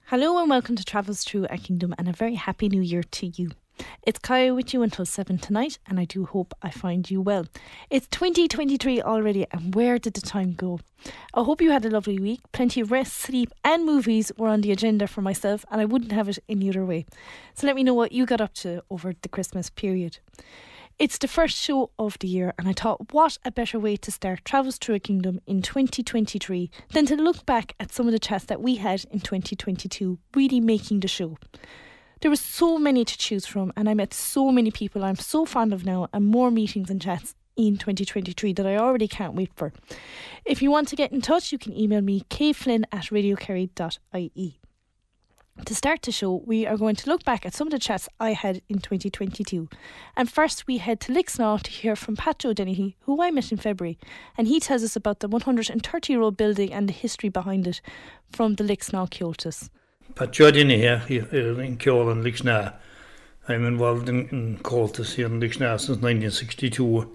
Hello and welcome to Travels Through Our Kingdom and a very happy new year to you. It's Kaya with you until 7 tonight and I do hope I find you well. It's 2023 already and where did the time go? I hope you had a lovely week. Plenty of rest, sleep and movies were on the agenda for myself and I wouldn't have it any other way. So let me know what you got up to over the Christmas period. It's the first show of the year and I thought what a better way to start Travels Through a Kingdom in 2023 than to look back at some of the chats that we had in 2022, really making the show. There were so many to choose from and I met so many people I'm so fond of now and more meetings and chats in 2023 that I already can't wait for. If you want to get in touch, you can email me kflynn@radiokerry.ie. To start the show, we are going to look back at some of the chats I had in 2022. And first we head to Lixnaw to hear from Pat Joe Dennehy, who I met in February, and he tells us about the 130-year-old building and the history behind it from the Lixnaw Comhaltas. Pat Joe Dennehy here in Kjol and Lixnaw. I'm involved in Comhaltas here in Lixnaw since 1962.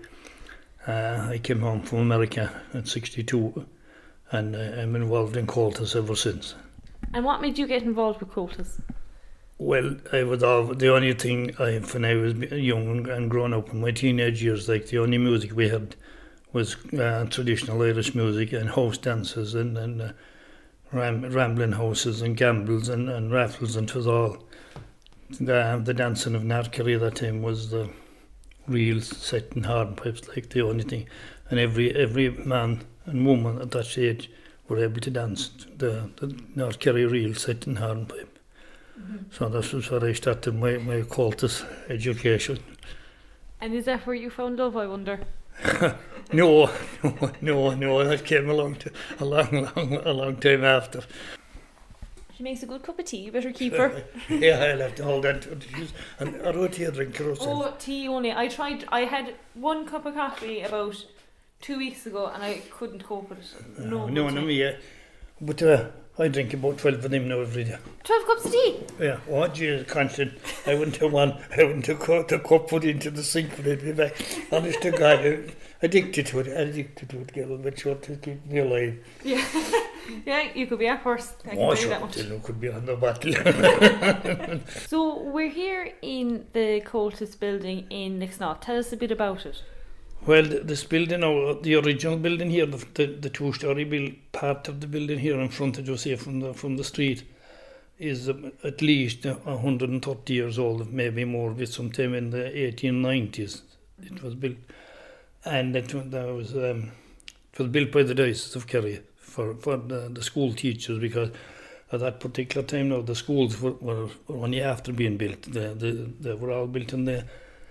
I came home from America in 62 and I'm involved in Comhaltas ever since. And what made you get involved with Comhaltas? Well, the only thing when I was young and grown up in my teenage years, like the only music we had was traditional Irish music and house dances and rambling houses and gambles and raffles, and it was all the dancing of Nat Kerry at that time was the real set in hornpipes, like the only thing, and every man and woman at that age were able to dance the Nat Kerry reel set in hornpipe. Mm-hmm. So that was where I started my Comhaltas education. And is that where you found love, I wonder? No, that came a long time after. She makes a good cup of tea, you better keep her. Yeah, I'll have to hold that to use. And I wrote tea drink. Oh, tea only. I had one cup of coffee about 2 weeks ago and I couldn't cope with it. No, me. But I drink about 12 of them now every day. 12 cups of tea? Yeah. Oh, geez, constant. I went to the cup, put into the sink, put it back. Honest to God, I'm addicted to it, girl, but short to keep me alive. Yeah. Yeah, you could be at worse. You could be on the battle. So, we're here in the Comhaltas building in Lixnaw. Tell us a bit about it. Well, this building, the original building here, the two-story part of the building here in front of Jose from the street, is at least 130 years old, maybe more, with sometime in the 1890s. It was built, and it was built by the Diocese of Kerry for the school teachers, because at that particular time now the schools were only after being built. They were all built in the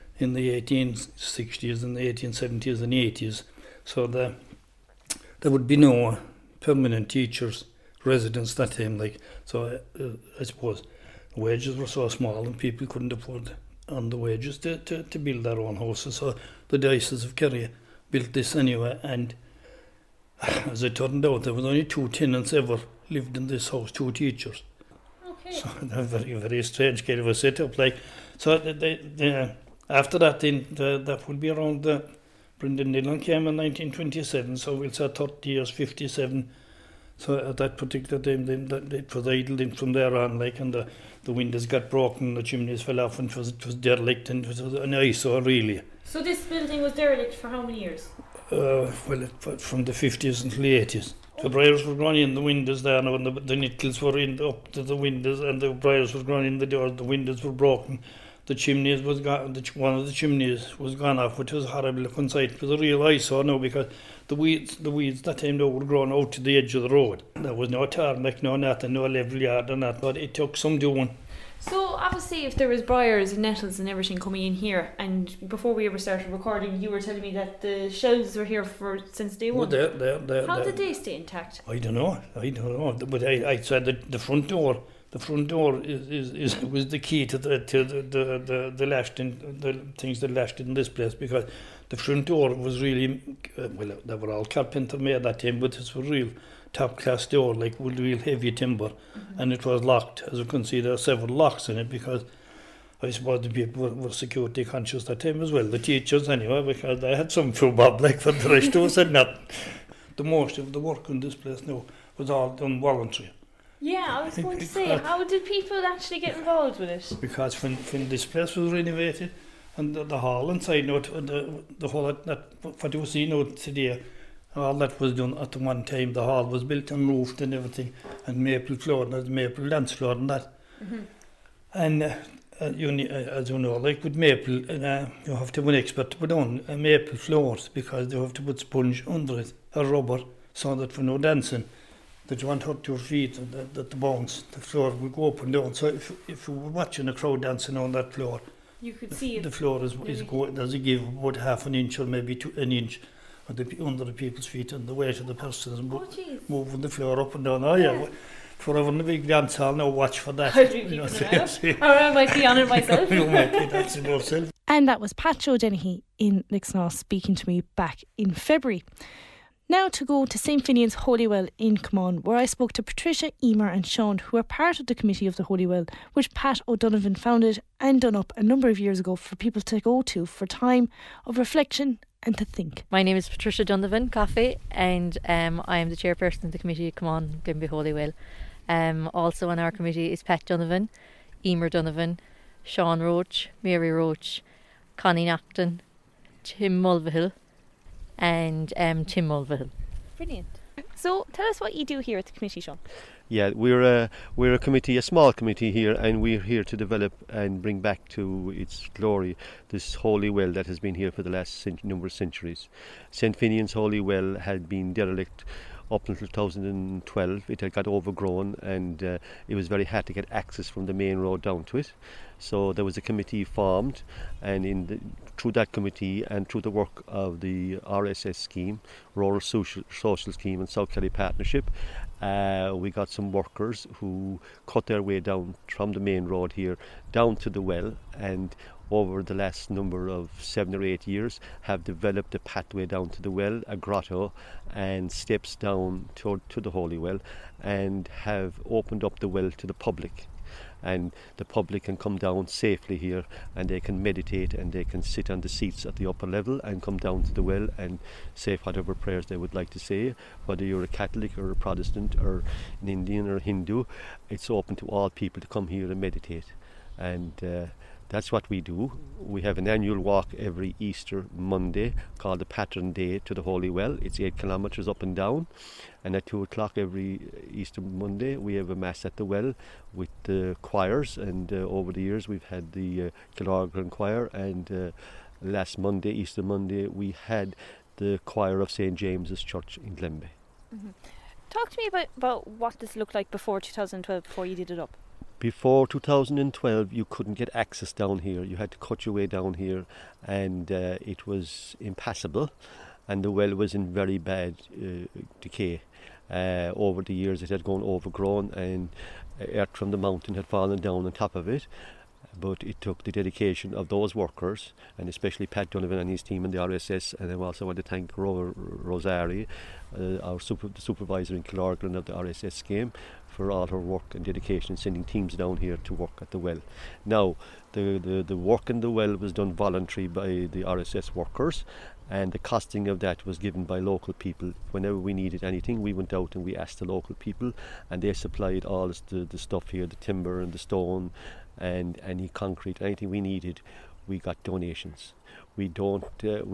1860s and the 1870s and 80s, so there would be no permanent teachers residence that time. I suppose the wages were so small and people couldn't afford on the wages to build their own houses, so the Diocese of Kerry built this anyway, and as it turned out there was only 2 tenants ever lived in this house, 2 teachers. Okay. So a very, very strange kind of a setup, so after that, then that would be around Brendan Dillon came in 1927, so we'll say 30 years, 57. So at that particular time, then it was idle. Then from there on, and the windows got broken, the chimneys fell off, and it was derelict, and it was an eyesore really. So this building was derelict for how many years? From the 50s until the 80s. The briars were growing in the windows there now, and the nickels were in up to the windows, and the briars were growing in the doors. The windows were broken. The chimneys was gone. One of the chimneys was gone off, which was horrible to look inside. It was a real eyesore now, because the weeds that time now were growing out to the edge of the road. There was no tarmac, no nothing, no level yard or that, but it took some doing. So obviously, if there was briars and nettles and everything coming in here, and before we ever started recording, you were telling me that the shelves were here since day one. How did they stay intact? I don't know. But I said that the front door. The front door was the key to the latched in, the things that latched in this place, because the front door was really they were all carpenter made that time, but this was real top class door, with real heavy timber, and it was locked. As you can see, there are several locks in it, because I suppose the people were security conscious that time as well. The teachers anyway, because they had some few bob, for the rest of us had not. The most of the work in this place now was all done voluntary. Yeah, I was going to say, how did people actually get involved with it? Because when this place was renovated, and the hall inside, the whole what you see now today, all that was done at the one time. The hall was built and roofed and everything, and maple floor and maple dance floor and that. Mm-hmm. And as you know, like with maple, you have to be an expert to put on maple floors because you have to put sponge under it, or rubber, so that for no dancing, that you won't hurt your feet, and that the bones, the floor will go up and down. So if you were watching a crowd dancing on that floor, you could see the floor is going, does it give about half an inch or maybe an inch under the people's feet, and the weight of the person is moving the floor up and down. Oh yeah. For over in the big dance hall, now watch for that. Or I might be on it myself. You might be dancing yourself. And that was Pat O'Dennehy in Lixnaw speaking to me back in February. Now to go to St Finian's Holywell in Caman, where I spoke to Patricia, Emer and Sean, who are part of the committee of the Holywell, which Pat O'Donovan founded and done up a number of years ago for people to go to for time of reflection and to think. My name is Patricia Donovan Coffey, and I am the chairperson of the committee of Caman, Glenby Holywell. Also on our committee is Pat Donovan, Emer Donovan, Sean Roach, Mary Roach, Connie Nocton, Tim Mulvihill and Tim Mulvihill. Brilliant. So tell us what you do here at the committee, Sean. Yeah, we're a committee, a small committee here, and we're here to develop and bring back to its glory this holy well that has been here for the last number of centuries. St Finian's Holy Well had been derelict up until 2012. It had got overgrown, and it was very hard to get access from the main road down to it. So there was a committee formed, and through that committee and through the work of the RSS scheme, Rural Social Scheme and South Kerry Partnership, we got some workers who cut their way down from the main road here down to the well, and over the last number of 7 or 8 years have developed a pathway down to the well, a grotto, and steps down to the holy well, and have opened up the well to the public. And the public can come down safely here, and they can meditate, and they can sit on the seats at the upper level and come down to the well and say whatever prayers they would like to say. Whether you're a Catholic or a Protestant or an Indian or a Hindu, it's open to all people to come here and meditate. And that's what we do. We have an annual walk every Easter Monday called the Patron Day to the Holy Well. It's 8 kilometres up and down. And at 2 o'clock every Easter Monday we have a Mass at the well with the choirs. And over the years we've had the Killargren Choir. And last Monday, Easter Monday, we had the choir of St James's Church in Glenby. Mm-hmm. Talk to me about what this looked like before 2012, before you did it up. Before 2012, you couldn't get access down here. You had to cut your way down here, and it was impassable, and the well was in very bad decay. Over the years, it had gone overgrown, and earth from the mountain had fallen down on top of it. But it took the dedication of those workers, and especially Pat Donovan and his team in the RSS, and I also want to thank Rosari, the supervisor in Killargren of the RSS scheme, for all her work and dedication in sending teams down here to work at the well. Now, the work in the well was done voluntary by the RSS workers, and the costing of that was given by local people. Whenever we needed anything, we went out and we asked the local people, and they supplied all the stuff here, the timber and the stone and any concrete, anything we needed. We got donations. We don't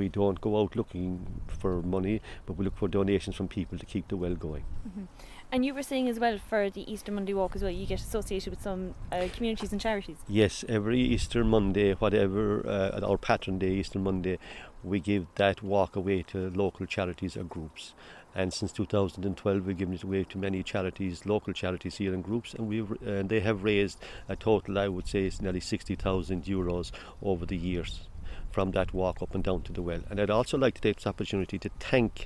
go out looking for money, but we look for donations from people to keep the well going. Mm-hmm. And you were saying as well, for the Easter Monday walk as well, you get associated with some communities and charities. Yes, every Easter Monday, whatever, our Patron Day, Easter Monday, we give that walk away to local charities or groups. And since 2012, we've given it away to many charities, local charities here and groups, and they have raised a total, I would say, it's nearly 60,000 euros over the years from that walk up and down to the well. And I'd also like to take this opportunity to thank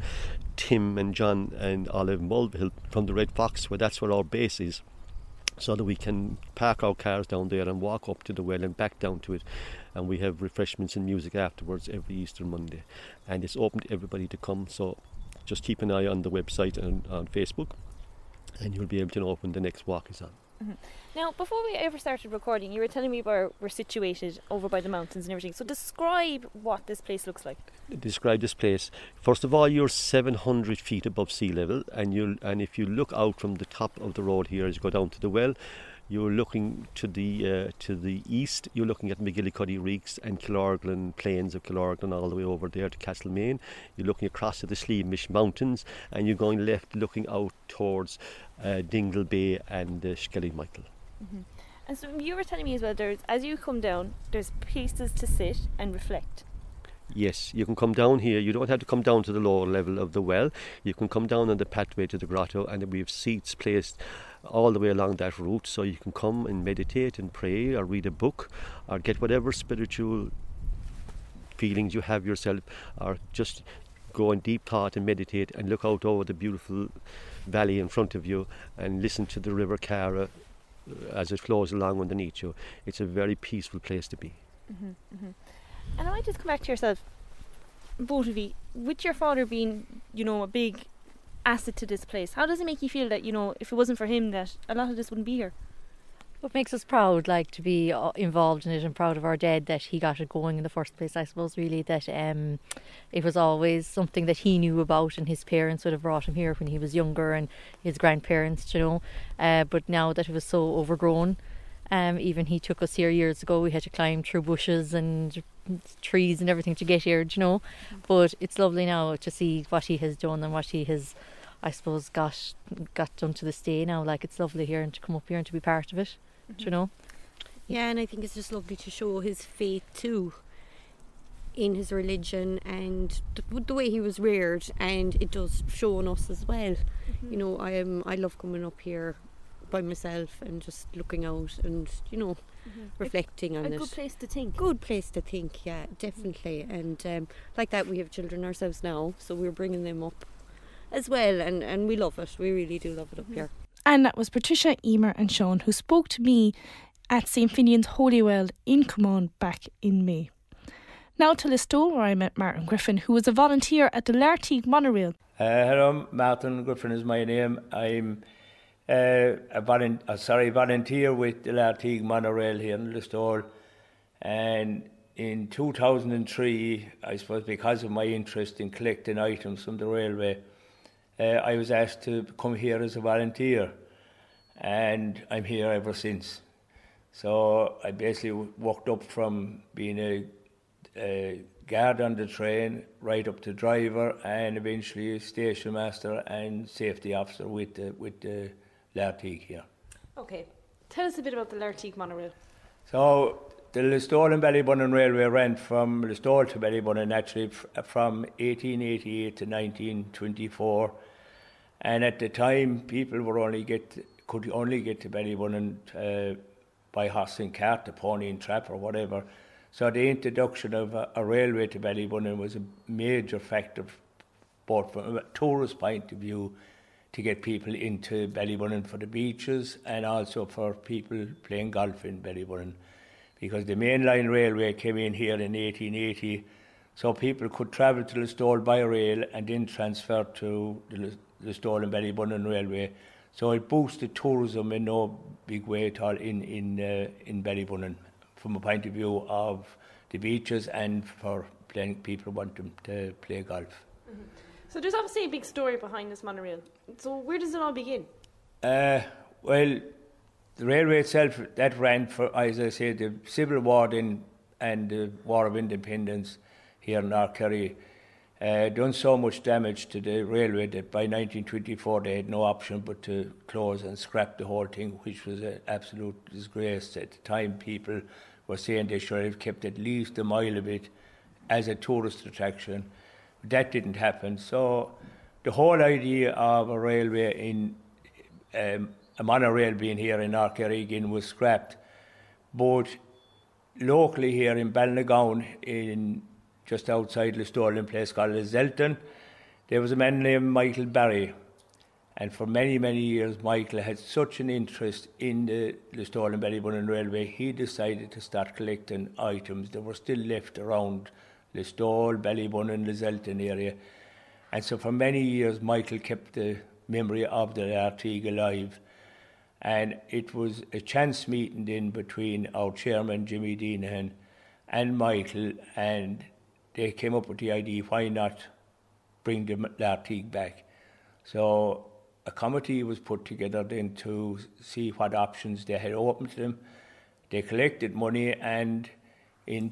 Tim and John and Olive Mulvihill from the Red Fox, where that's where our base is, so that we can park our cars down there and walk up to the well and back down to it. And we have refreshments and music afterwards every Easter Monday. And it's open to everybody to come, so just keep an eye on the website and on Facebook, and you'll be able to know when the next walk is on. Now, before we ever started recording, you were telling me where we're situated over by the mountains and everything. So describe what this place looks like. Describe this place. First of all, you're 700 feet above sea level, and if you look out from the top of the road here as you go down to the well, you're looking to the east. You're looking at McGillicuddy Reeks and Killorglin, plains of Killorglin, all the way over there to Castlemaine. You're looking across to the Sleamish Mountains, and you're going left, looking out towards Dingle Bay and Skellymichael. And so you were telling me as well, as you come down, there's places to sit and reflect. Yes, you can come down here. You don't have to come down to the lower level of the well. You can come down on the pathway to the grotto, and we have seats placed all the way along that route, so you can come and meditate and pray or read a book or get whatever spiritual feelings you have yourself, or just go in deep thought and meditate and look out over the beautiful valley in front of you and listen to the River Cara as it flows along underneath you. It's a very peaceful place to be. And I might just come back to yourself, both of you, with your father being, a big asset to this place. How does it make you feel that, if it wasn't for him, that a lot of this wouldn't be here? What makes us proud, to be involved in it, and proud of our dad that he got it going in the first place. I suppose really that it was always something that he knew about, and his parents would have brought him here when he was younger, and his grandparents, but now that it was so overgrown, even he took us here years ago. We had to climb through bushes and trees and everything to get here, but it's lovely now to see what he has done and what he has, I suppose, got done to this day now. It's lovely here, and to come up here and to be part of it. Yeah, and I think it's just lovely to show his faith too in his religion and the way he was reared, and it does show on us as well. I love coming up here by myself and just looking out and reflecting on it. A good place to think. Good place to think, yeah, definitely. And like that, we have children ourselves now, so we're bringing them up as well, and we love it. We really do love it up here. And that was Patricia, Emer and Sean, who spoke to me at St. Finian's Holy Well in Cumon back in May. Now to Listowel, where I met Martin Griffin, who was a volunteer at the Lartigue monorail. Hello, Martin Griffin is my name. I'm a volunteer with the Lartigue monorail here in Listowel. And in 2003, I suppose because of my interest in collecting items from the railway, I was asked to come here as a volunteer, and I'm here ever since. So I basically worked up from being a guard on the train right up to driver, and eventually station master and safety officer with the Lartigue here. Okay, tell us a bit about the Lartigue monorail. So the Listowel and Ballybunnon Railway ran from Listowel to Ballybunnon actually from 1888 to 1924, and at the time people could only get to Ballybunnon by horse and cart, the pony and trap or whatever. So the introduction of a railway to Ballybunnon was a major factor, both from a tourist point of view, to get people into Ballybunnon for the beaches, and also for people playing golf in Ballybunnon, because the mainline railway came in here in 1880, so people could travel to Listowel by rail and then transfer to the Listowel and Ballybunnon railway. So it boosted tourism in no big way at all in Ballybunnon, from a point of view of the beaches and for people wanting to play golf. So there's obviously a big story behind this monorail. So where does it all begin? Well, the railway itself, that ran for, as I say, the Civil War and the War of Independence here in Arkerry, done so much damage to the railway that by 1924 they had no option but to close and scrap the whole thing, which was an absolute disgrace. At the time, people were saying they should have kept at least a mile of it as a tourist attraction. But that didn't happen. So the whole idea of a railway a monorail being here in Arkerry again was scrapped. But locally here in Balnagown, just outside Listowel, in a place called Zelton, there was a man named Michael Barry. And for many, many years, Michael had such an interest in the Listowel and Ballybunnon Railway, he decided to start collecting items that were still left around Listowel, Ballybunnon, the Zelton area. And so for many years, Michael kept the memory of the Lartigue alive. And it was a chance meeting then between our chairman, Jimmy Deenahan, and Michael, and they came up with the idea, why not bring the Lartigue back? So a committee was put together then to see what options they had open to them. They collected money, and in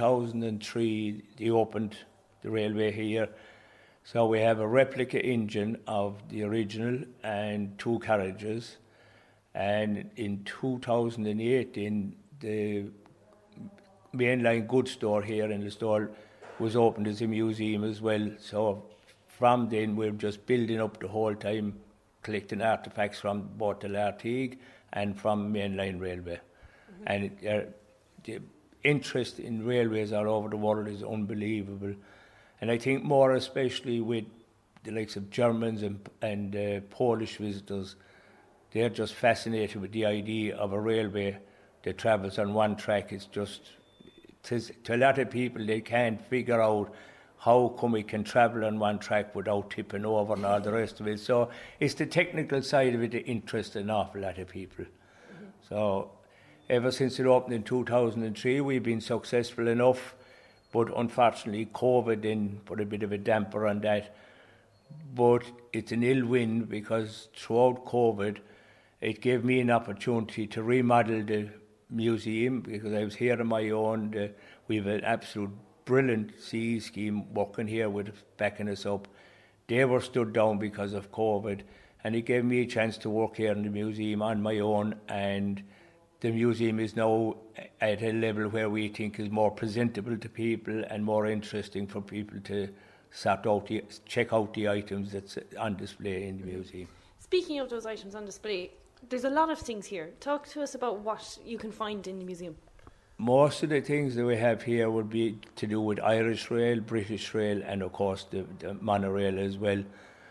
2003 they opened the railway here. So we have a replica engine of the original and 2 carriages. And in 2008, in the mainline goods store here in the store was opened as a museum as well. So from then we're just building up the whole time, collecting artefacts from both the Lartigue and from mainline railway. And the interest in railways all over the world is unbelievable. And I think more especially with the likes of Germans and Polish visitors, they're just fascinated with the idea of a railway that travels on one track. It's just, to a lot of people, they can't figure out how come we can travel on one track without tipping over and all the rest of it. So it's the technical side of it that interests an awful lot of people. So ever since it opened in 2003, we've been successful enough, but unfortunately COVID then put a bit of a damper on that. But it's an ill wind because throughout COVID, it gave me an opportunity to remodel the museum because I was here on my own. We have an absolute brilliant CE scheme working here with backing us up. They were stood down because of COVID, and it gave me a chance to work here in the museum on my own, and the museum is now at a level where we think is more presentable to people and more interesting for people to check out the items that's on display in the museum. Speaking of those items on display, there's a lot of things here. Talk to us about what you can find in the museum. Most of the things that we have here would be to do with Irish Rail, British Rail, and of course the monorail as well.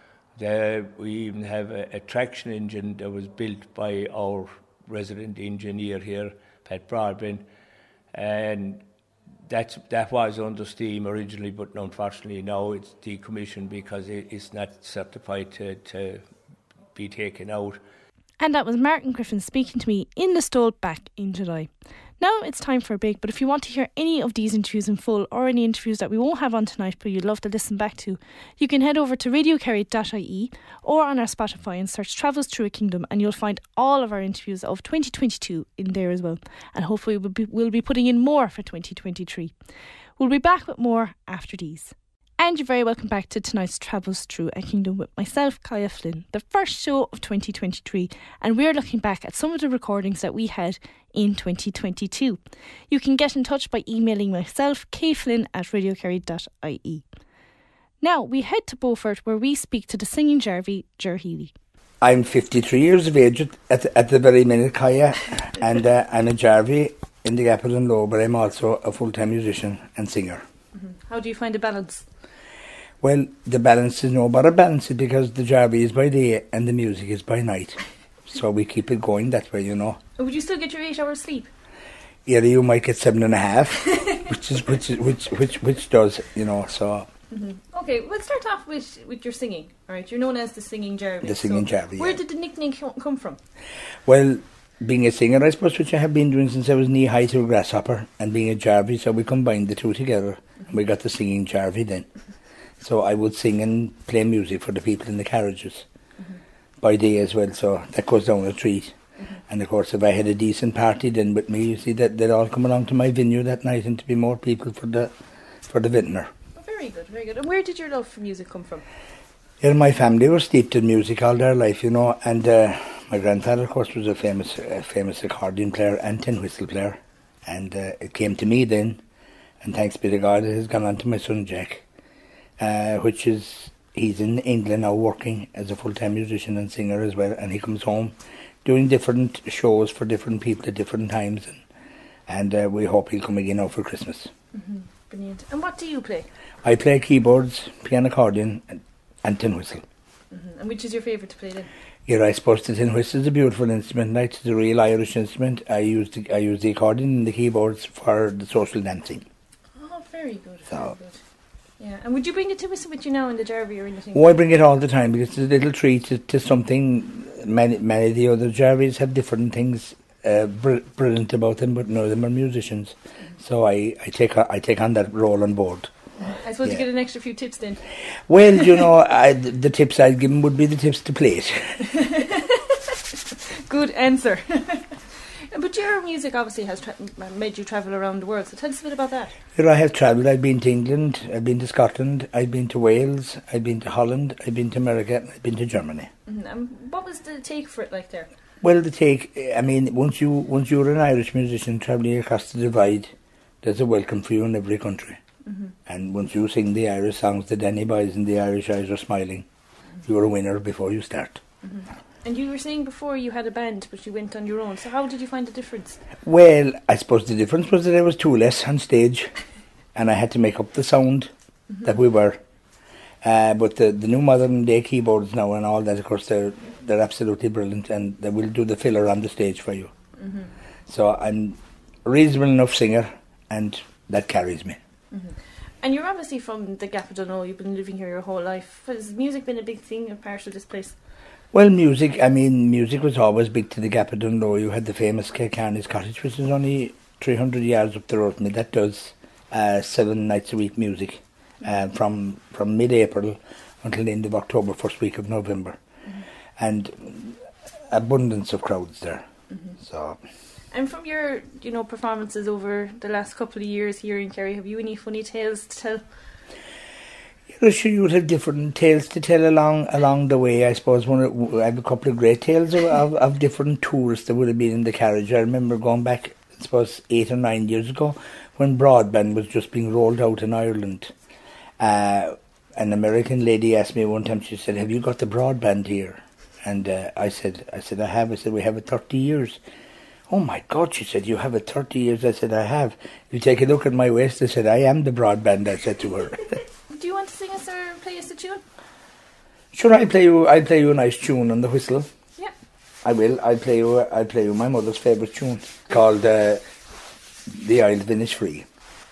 We even have a traction engine that was built by our resident engineer here, Pat Broadbent, and that was under steam originally, but unfortunately now it's decommissioned because it's not certified to be taken out. And that was Martin Griffin speaking to me in the stall back in July. Now it's time for a break, but if you want to hear any of these interviews in full or any interviews that we won't have on tonight but you'd love to listen back to, you can head over to radiokerry.ie or on our Spotify and search Travels Through a Kingdom, and you'll find all of our interviews of 2022 in there as well. And hopefully we'll be putting in more for 2023. We'll be back with more after these. And you're very welcome back to tonight's Travels Through a Kingdom with myself, Kaya Flynn, the first show of 2023, and we're looking back at some of the recordings that we had in 2022. You can get in touch by emailing myself, kflynn@radiokerry.ie. Now we head to Beaufort, where we speak to the singing Jarvie, Ger Healy. I'm 53 years of age at the very minute, Kaya, and I'm a Jarvie in the Gapple and Low, but I'm also a full-time musician and singer. Mm-hmm. How do you find the balance? Well, the balance is no better balance because the Jarvie is by day and the music is by night. So we keep it going that way, you know. Would you still get your 8 hours sleep? Yeah, you might get 7.5, which does, you know, so. Mm-hmm. Okay, we'll start off with your singing, all right? You're known as the singing Jarvie. The singing Jarvie, Where did the nickname come from? Well, being a singer, I suppose, which I have been doing since I was knee-high to a grasshopper, and being a Jarvie, so we combined the two together, and we got the singing Jarvie then. So I would sing and play music for the people in the carriages by day as well, so that goes down a treat. And of course, if I had a decent party then with me, you see that they'd all come along to my venue that night, and to be more people for the vintner. Oh, very good, very good. And where did your love for music come from? Yeah, my family were steeped in music all their life, you know, and my grandfather, of course, was a famous accordion player and tin whistle player, and it came to me then, and thanks be to God, it has gone on to my son Jack. He's in England now working as a full-time musician and singer as well, and he comes home doing different shows for different people at different times, and we hope he'll come again now for Christmas. Mm-hmm. Brilliant. And what do you play? I play keyboards, piano, accordion and tin whistle. Mm-hmm. And which is your favourite to play then? Yeah, I suppose the tin whistle is a beautiful instrument. It's a real Irish instrument. I use the accordion and the keyboards for the social dancing. Oh, very good, very good. Yeah, and would you bring the tin whistle with you now in the Jarvie or anything? Oh, I bring it all the time because it's a little treat to something many of the other Jarvies have different things brilliant about them, but none of them are musicians. So I take on that role on board. I suppose you get an extra few tips then. Well, the tips I'd give them would be the tips to play it. Good answer. But your music obviously has made you travel around the world, so tell us a bit about that. Well, I have travelled. I've been to England, I've been to Scotland, I've been to Wales, I've been to Holland, I've been to America, and I've been to Germany. What was the take for it like there? Well, the take, once you're an Irish musician travelling across the divide, there's a welcome for you in every country. Mm-hmm. And once you sing the Irish songs, the Danny Boys and the Irish Eyes are smiling, you're a winner before you start. Mm-hmm. And you were saying before you had a band, but you went on your own. So how did you find the difference? Well, I suppose the difference was that I was two less on stage, and I had to make up the sound that we were. But the new modern day keyboards now and all that, of course, they're absolutely brilliant, and they will do the filler on the stage for you. Mm-hmm. So I'm a reasonable enough singer, and that carries me. Mm-hmm. And you're obviously from the Gap of Dunno. You've been living here your whole life. Has music been a big thing, a part of this place? Well, music was always big to the Gap of Dunno. You had the famous Kilcarney's Cottage, which is only 300 yards up the road from me. That does 7 nights a week music from mid-April until the end of October, first week of November. Mm-hmm. And abundance of crowds there. Mm-hmm. So. And from your, performances over the last couple of years here in Kerry, have you any funny tales to tell? Sure, you would have different tales to tell along the way. I suppose I have a couple of great tales of different tours that would have been in the carriage. I remember going back, I suppose, 8 or 9 years ago, when broadband was just being rolled out in Ireland. An American lady asked me one time, she said, "Have you got the broadband here?" And I said, I have. I said, "We have it 30 years. "Oh my God," she said, "you have it 30 years. I said, "I have." "You take a look at my waist." I said, "I am the broadband," I said to her. Do you want to sing us or play us a tune? Sure, I'll play you a nice tune on the whistle. Yeah. I will. I'll play you my mother's favourite tune called The Isle of Innisfree.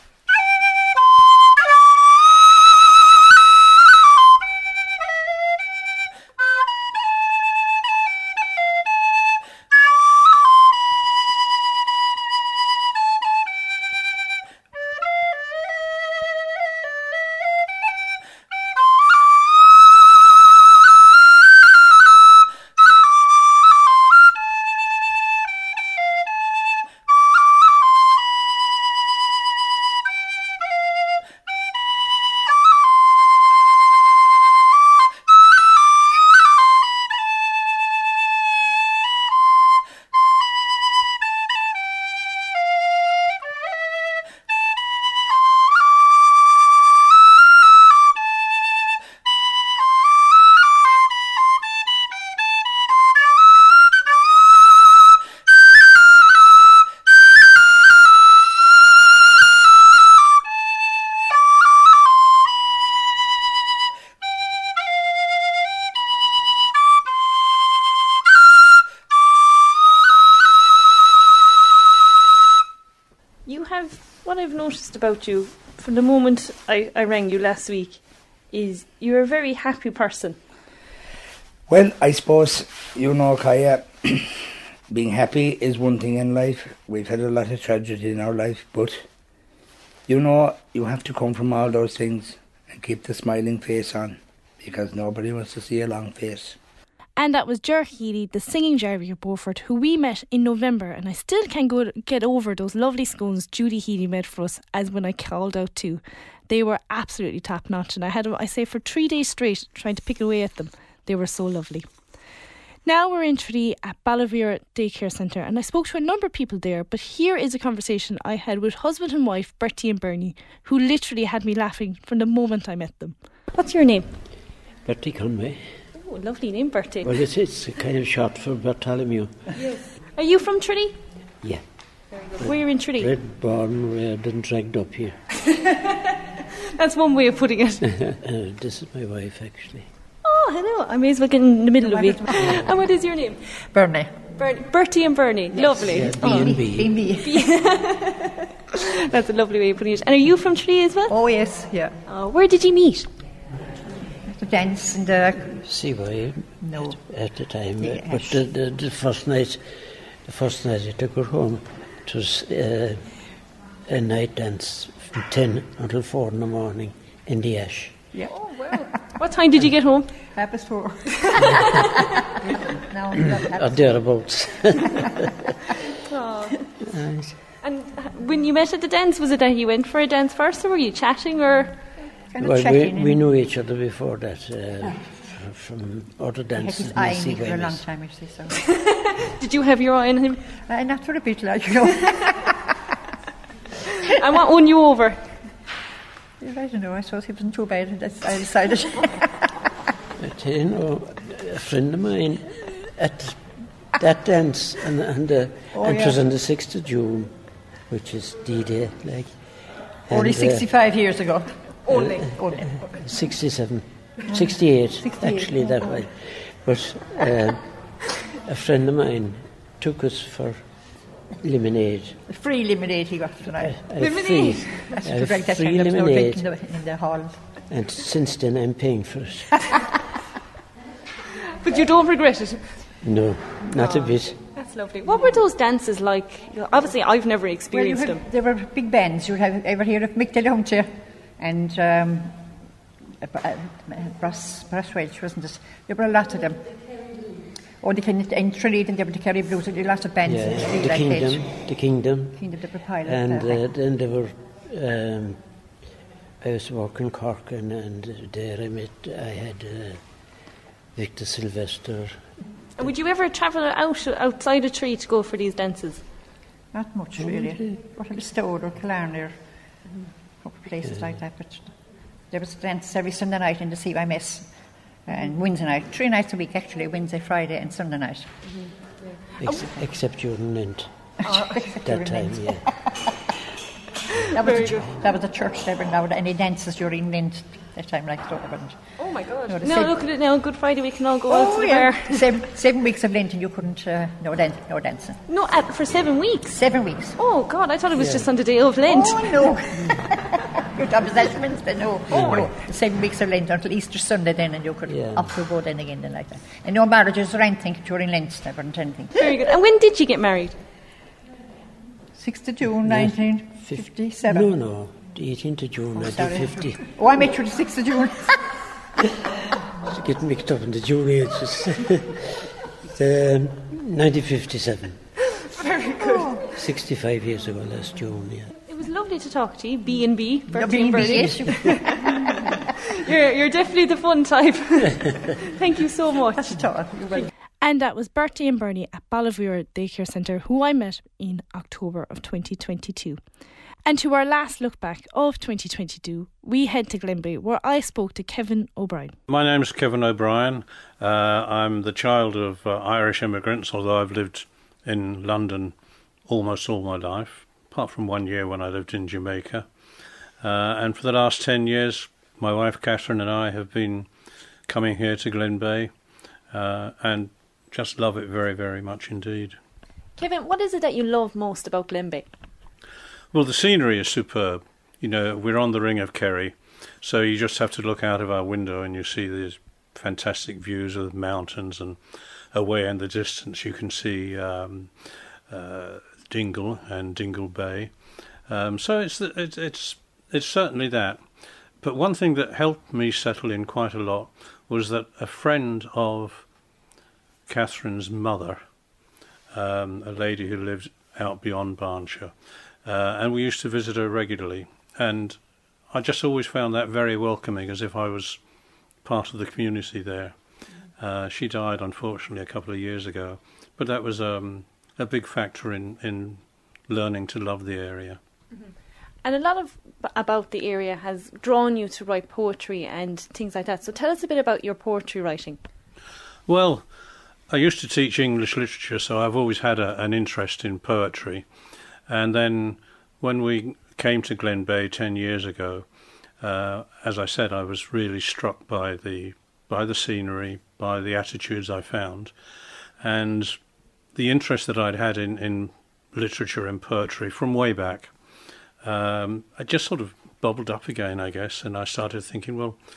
What I've noticed about you from the moment I rang you last week is you're a very happy person. Well, I suppose, Kaya, being happy is one thing in life. We've had a lot of tragedy in our life, but, you have to come from all those things and keep the smiling face on, because nobody wants to see a long face. And that was Ger Healy, the singing Jarvie of Beaufort, who we met in November, and I still can't get over those lovely scones Judy Healy made for us, as when I called out too. They were absolutely top notch, and I say for 3 days straight trying to pick away at them. They were so lovely. Now we're in Tralee at Ballavira Daycare Centre, and I spoke to a number of people there, but here is a conversation I had with husband and wife Bertie and Bernie, who literally had me laughing from the moment I met them. What's your name? Bertie Conway. Oh, lovely name, Bertie. Well, it's kind of short for Bartholomew. Yes. Are you from Tralee? Yeah. Very good. Where in Tralee? Bred, born, reared and dragged up here. That's one way of putting it. This is my wife, actually. Oh, hello. I may as well get in the middle of it. And what is your name? Bernie. Bertie and Bernie. Yes. Lovely. Yeah, B&B. That's a lovely way of putting it. And are you from Tralee as well? Oh, yes, yeah. Where did you meet? the dance in the... CY No. at the time. Yeah, But the first night I took her home, it was a night dance from 10 until 4 in the morning in the Ash. Yeah. Oh, wow. What time did you get home? 4:30. Now, Or thereabouts. Oh. Right. And when you met at the dance, was it that you went for a dance first, or were you chatting, or...? kind of Well, checking we in. knew each other before that from other He had dances. his in eye the on me for a CY long mess. time, you see, so... Did you have your eye on him? Not for a bit, like, you know. And what won you over? I don't know, I suppose he wasn't too bad. I decided. But, you know, a friend of mine at that dance, and it was on the 6th of June, which is D-Day, like. Only and, 65 years ago. Only. 68, actually, that way. But a friend of mine took us for lemonade. Free lemonade he got tonight. Lemonade? That's A right, that free time there was no drink lemonade. in the hall. And since then I'm paying for it. But you don't regret it? No, not a bit. That's lovely. What were those dances like? Obviously, I've never experienced them. There were big bands. You would have ever heard of Mick Delahunty and Brass Welch, wasn't it? There were a lot of them. Oh, the kind in Trinidad and there were the Kerry Blues, and there were lots of bands. in Trinidad the like Kingdom, that. the Kingdom. Kingdom, they were pilot. And then there were, I was working Cork and there I had Victor Sylvester. And would you ever travel outside a tree to go for these dances? Not much, really. What was Stowed or Killarney or a couple of places like that. But there was dance every Sunday night in the CYMS. And Wednesday night, 3 nights a week actually, Wednesday, Friday and Sunday night. Except during Lent. Except That during time, Lent. yeah. That was the church there, but now any dances during Lent that time like that. Oh my God. No, the Now same- look at it now, Good Friday we can all go out to the bar. 7 weeks of Lent and you couldn't, no dancing. No, for 7 weeks? 7 weeks. Oh God, I thought it was just on the day of Lent. Oh no. Your job is that Wednesday, no. No, the 7 weeks of Lent until Easter Sunday then and you could opt to go then again then like that. And no marriages or anything during Lent, never anything. Very good. And when did you get married? 6th of June, 1957. No, the 18th of June, Sorry. 1950. Oh, I met you the 6th of June. To get mixed up in the June ages. 1957. Very good. 65 years ago last June, yeah. It was lovely to talk to you, B&B, Bertie and B&B, Bertie. yes. You're definitely the fun type. Thank you so much. That's it all. You're welcome. And that was Bertie and Bernie at Ballivure Daycare Centre, who I met in October of 2022. And to our last look back of 2022, we head to Glenbeigh, where I spoke to Kevin O'Brien. My name's Kevin O'Brien. I'm the child of Irish immigrants, although I've lived in London almost all my life, apart from 1 year when I lived in Jamaica. And for the last 10 years, my wife Catherine and I have been coming here to Glenbeigh and just love it very, very much indeed. Kevin, what is it that you love most about Glenbeigh? Well, the scenery is superb. You know, we're on the Ring of Kerry, so you just have to look out of our window and you see these fantastic views of the mountains, and away in the distance you can see Dingle and Dingle Bay. So it's certainly that. But one thing that helped me settle in quite a lot was that a friend of Catherine's mother, a lady who lived out beyond Barnshire, and we used to visit her regularly, and I just always found that very welcoming, as if I was part of the community there. She died, unfortunately, a couple of years ago, but that was a big factor in learning to love the area. Mm-hmm. And a lot about the area has drawn you to write poetry and things like that. So tell us a bit about your poetry writing. Well, I used to teach English literature, so I've always had an interest in poetry. And then when we came to Glenbeigh 10 years ago, as I said, I was really struck by the scenery, by the attitudes I found, and the interest that I'd had in literature and poetry from way back. I just sort of bubbled up again, I guess, and I started thinking, well,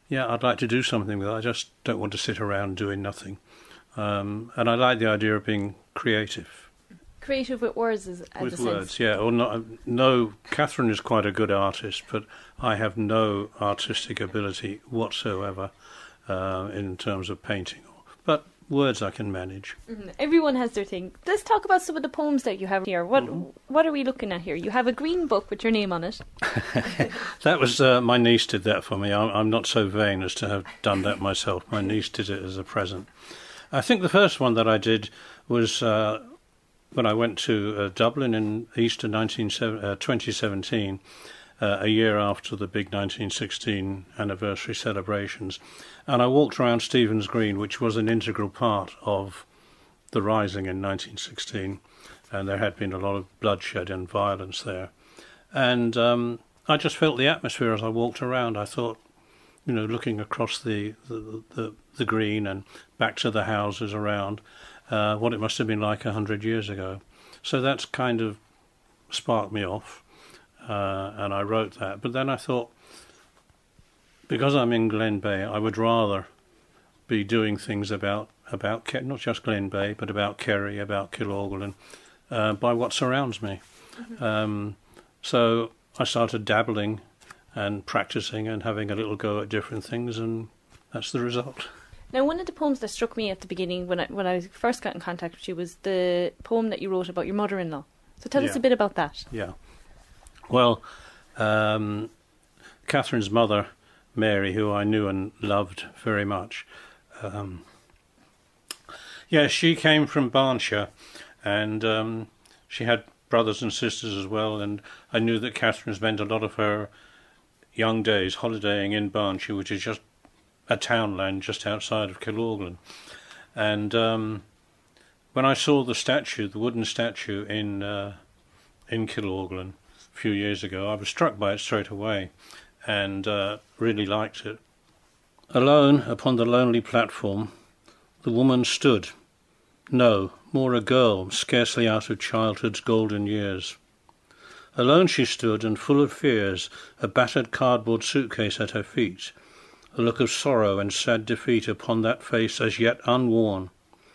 yeah, I'd like to do something with it. I just don't want to sit around doing nothing. And I like the idea of being creative. Creative with words, with words, yeah. Or no, Catherine is quite a good artist, but I have no artistic ability whatsoever in terms of painting. But words I can manage. Mm-hmm. Everyone has their thing. Let's talk about some of the poems that you have here. What are we looking at here? You have a green book with your name on it. That was my niece did that for me. I'm not so vain as to have done that myself. My niece did it as a present. I think the first one that I did was when I went to Dublin in Easter 2017, a year after the big 1916 anniversary celebrations. And I walked around Stephen's Green, which was an integral part of the Rising in 1916. And there had been a lot of bloodshed and violence there. And I just felt the atmosphere as I walked around. I thought, you know, looking across the green and back to the houses around, what it must have been like 100 years ago. So that's kind of sparked me off, and I wrote that. But then I thought, because I'm in Glen Bay, I would rather be doing things about not just Glen Bay, but about Kerry, about Killorglin, by what surrounds me. Mm-hmm. So I started dabbling and practicing and having a little go at different things, and that's the result. Now, one of the poems that struck me at the beginning when I first got in contact with you was the poem that you wrote about your mother-in-law. So tell us a bit about that. Yeah. Well, Catherine's mother, Mary, who I knew and loved very much, she came from Barnshire, and she had brothers and sisters as well, and I knew that Catherine spent a lot of her young days holidaying in Barnshire, which is just a townland just outside of Killorglin. And when I saw the wooden statue in Killorglin a few years ago, I was struck by it straight away and really liked it. Alone upon the lonely platform, the woman stood. No, more a girl, scarcely out of childhood's golden years. Alone she stood, and full of fears, a battered cardboard suitcase at her feet, a look of sorrow and sad defeat upon that face as yet unworn.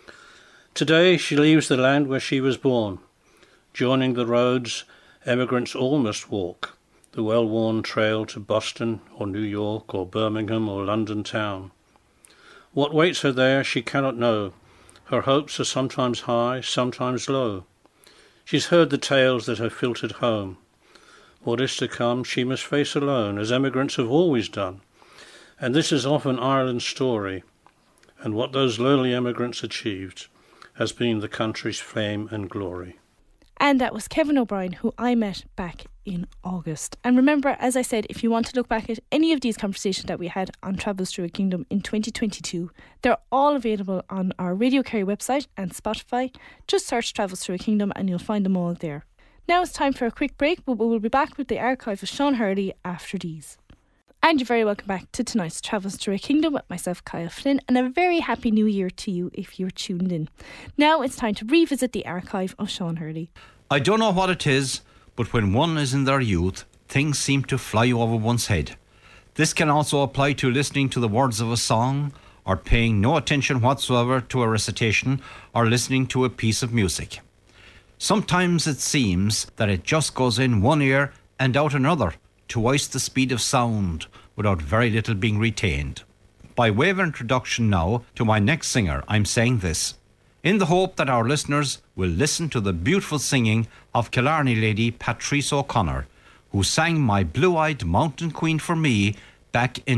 Today she leaves the land where she was born, joining the roads emigrants all must walk, the well-worn trail to Boston or New York or Birmingham or London town. What waits her there she cannot know. Her hopes are sometimes high, sometimes low. She's heard the tales that have filtered home. What is to come she must face alone, as emigrants have always done. And this is often Ireland's story, and what those lowly emigrants achieved has been the country's fame and glory. And that was Kevin O'Brien, who I met back in August. And remember, as I said, if you want to look back at any of these conversations that we had on Travels Through a Kingdom in 2022, they're all available on our Radio Kerry website and Spotify. Just search Travels Through a Kingdom and you'll find them all there. Now it's time for a quick break, but we'll be back with the archive of Sean Hurley after these. And you're very welcome back to tonight's Travels Through a Kingdom with myself, Kyle Flynn, and a very happy new year to you if you're tuned in. Now it's time to revisit the archive of Sean Hurley. I don't know what it is, but when one is in their youth, things seem to fly over one's head. This can also apply to listening to the words of a song, or paying no attention whatsoever to a recitation, or listening to a piece of music. Sometimes it seems that it just goes in one ear and out another, twice the speed of sound, without very little being retained. By way of introduction now to my next singer, I'm saying this, in the hope that our listeners will listen to the beautiful singing of Killarney lady Patrice O'Connor, who sang My Blue-Eyed Mountain Queen for me back in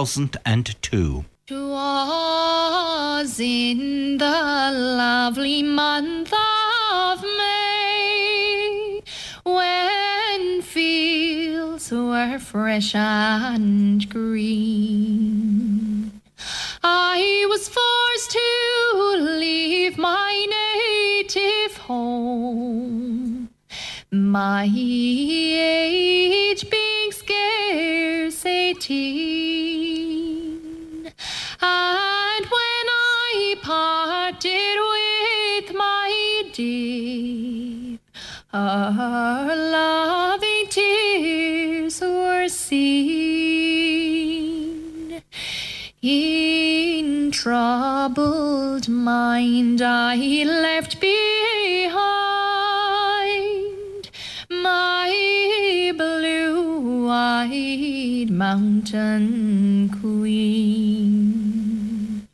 2002. 'Twas in the lovely month of May, when fields were fresh and green, I was forced to leave my native home, my age being scarce 18. And when I parted with my dear, her loving tears were seen. mind I left behind, my blue-eyed mountain queen.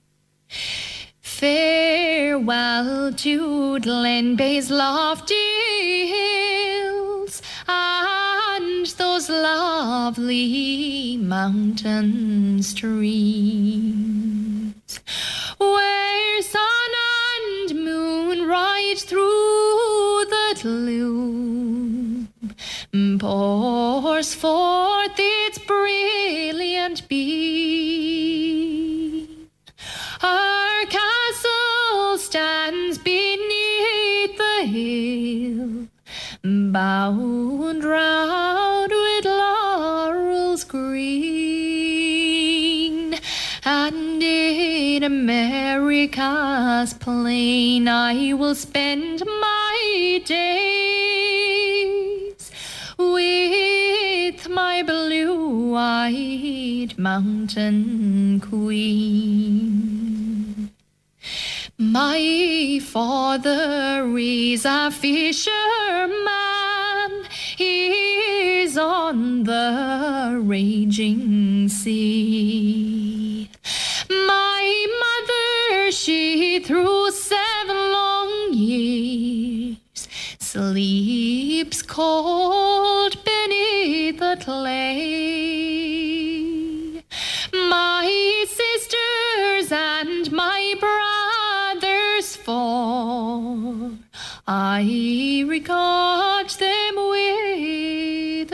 Farewell to Glenbay's lofty hills and those lovely mountain streams, where sun and moon ride through the gloom, pours forth its brilliant beam. Our castle stands beneath the hill, bound round with laurels green, and in America's plain I will spend my days with my blue-eyed mountain queen. My father is a fisherman, he's on the raging sea. My mother, she through 7 long years sleeps cold beneath the clay. My sisters and my brothers 4, I regard them with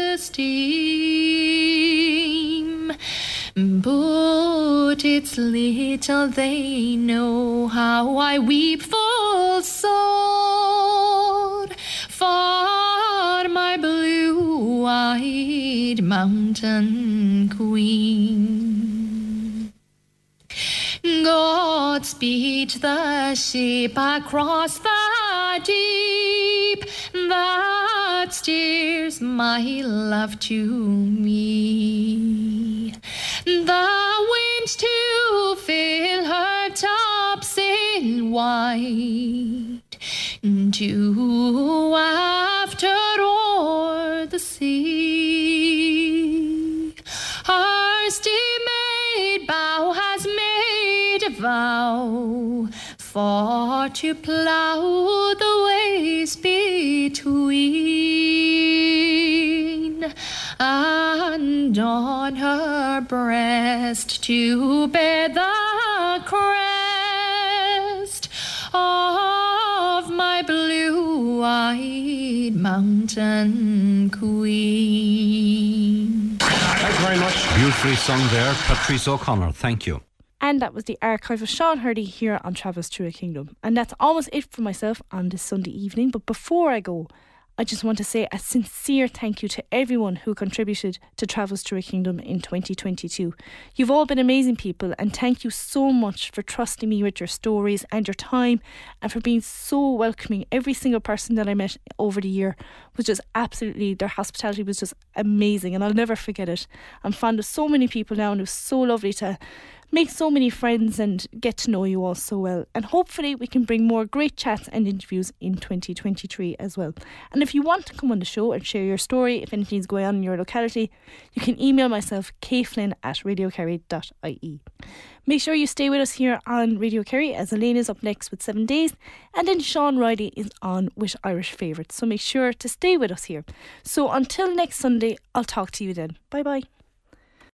esteem, but it's little they know how I weep full sword for my blue-eyed mountain queen. Godspeed the ship across the deep that steers my love to me. The wind to fill her topsail wide, to after o'er the sea. Our steam-made bow has made a vow for to plough the ways between, and on her breast to bear the crest of my blue-eyed mountain queen. Thanks very much. Beautifully sung there, Patrice O'Connor. Thank you. And that was the archive of Sean Hurdy here on Travels Through a Kingdom. And that's almost it for myself on this Sunday evening. But before I go, I just want to say a sincere thank you to everyone who contributed to Travels Through a Kingdom in 2022. You've all been amazing people, and thank you so much for trusting me with your stories and your time, and for being so welcoming. Every single person that I met over the year was just absolutely, their hospitality was just amazing, and I'll never forget it. I'm fond of so many people now, and it was so lovely to make so many friends and get to know you all so well. And hopefully we can bring more great chats and interviews in 2023 as well. And if you want to come on the show and share your story, if anything's going on in your locality, you can email myself, kflynn@radiokerry.ie. Make sure you stay with us here on Radio Kerry, as Elaine is up next with 7 Days, and then Sean Riley is on with Irish Favourites. So make sure to stay with us here. So until next Sunday, I'll talk to you then. Bye bye.